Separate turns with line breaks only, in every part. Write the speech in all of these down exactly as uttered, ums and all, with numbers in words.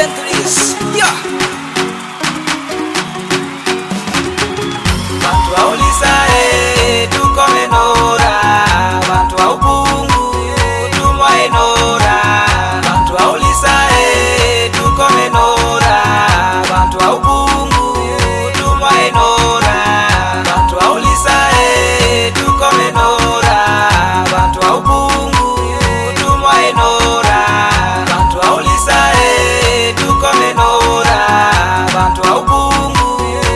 centuries. Yeah. Bantu aulisa e tukomenora, bantu aupungu tumwaenora. Bantu aulisa e tukomenora, bantu aupungu tumwaenora. Bantu aulisa e tukomenora, bantu aupungu tumwaenora. Bantu aulisa e tukomenora, bantu aupungu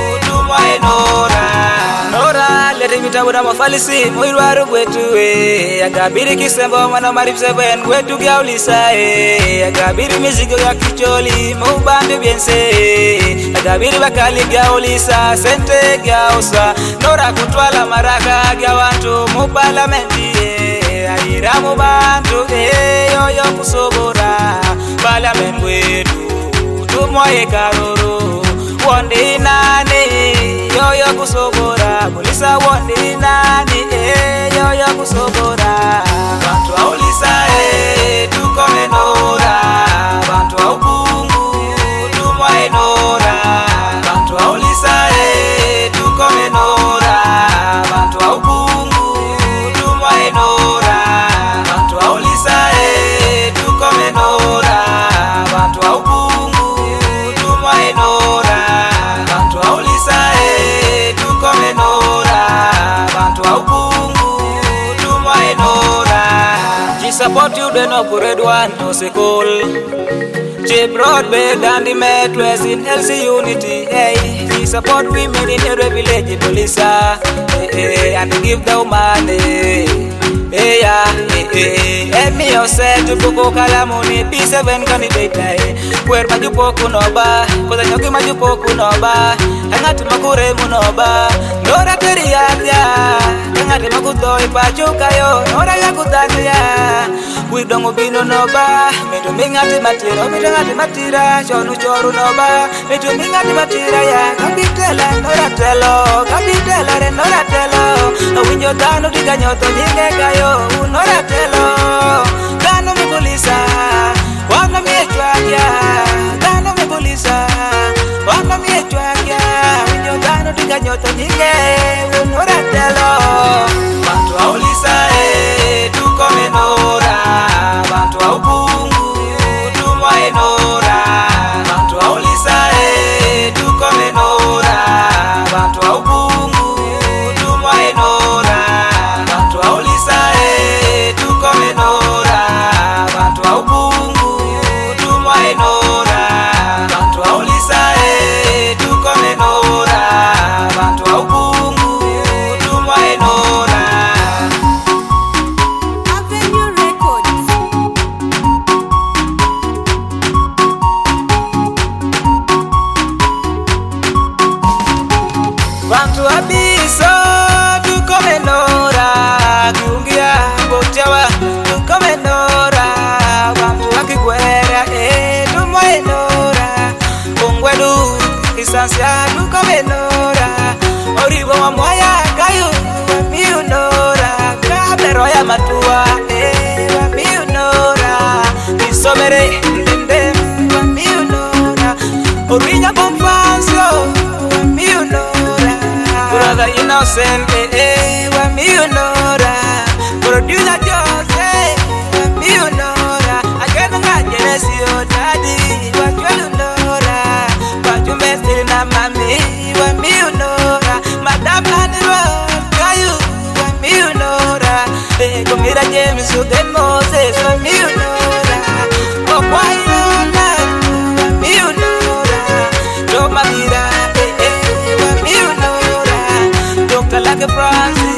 tumwaenora. Nora leti mitabura mafalisi muirwaru gwetu e agabiri kisembo mwana maripse ben gwetu gaulisa e agabiri mizigo ya kicholi mubambi biense agabiri bakali gaulisa sente gausa nora kutwala maraka gya wantu mu parlamenti e ayira mu bantu e yoyo kusobora parliament gwetu tumwaye karoro wonde nani yoyo kusobora polisa wonde nani eh yoyo kusobora. Bantu aulisa eh tukomenora, bantu aupungu tumwaenora. Bantu aulisa eh tukomenora, bantu aupungu tumwaenora. Bantu aulisa eh tukomenora, bantu aupungu tumwaenora. Bantu aulisa e tukomenora, bantu aupungu tumwaenora. She support you the no red one to school. She brought bed and the metros in L C unity. Hey, she support women in every village polisa. Hey, hey, and give the money. Hey ya, hey hey, emi ose tupuko kalamuni P seven candidate ay. Kwer majupo kunoba, koza nyoki majupo kunoba. Angati makure munoba, nora teriatia. Angati makuto ipachuka yo, nora ya kutania. Kuidongo bino noba, mitu mingati matira, mitu ngati matira. Shonu choru noba, mitu mingati matira ya. Kabitela, nora telo, kabitela re nora telo. Awinyo dano diga nyoto nyinge kayo. Unora telo, dano mi polisa, wana mi echwagia. Dano mi polisa, wana mi echwagia. Winyo dano diga nyoto nyinge, unora telo. Bantu aulisa e tukomenora, bantu aupungu tumwaenora. Bantu aulisa e tukomenora, bantu aupungu tumwaenora. Bantu aulisa e tukomenora, bantu aupungu tumwaenora. Bantu aulisa e tukomenora, bantu aupungu tumwaenora.
Avenue Records.
Bantu abiso tukomenora, kiungia botewa tukomenora. Bantu akigwera e tumwaenora, ongwedu kisansia tukomenora. Oribo wa mwaya kayu wamiunora, kabero ya matua e wamiunora. Isomere ndem wamiunora, orinya bomfansio wamiunora. Brother innocent eh eh wamiunora, producer Jose wamiunora. Agenda ngajenesio daddy wachwelunora, wajumbe stili na mami wamiunora. Madam Aniro kayu wamiunora, eh komira James Ugen Moses wamiunora. Okwayona wamiunora, Joe Magira eh eh wamiunora. Doctor Lake Francis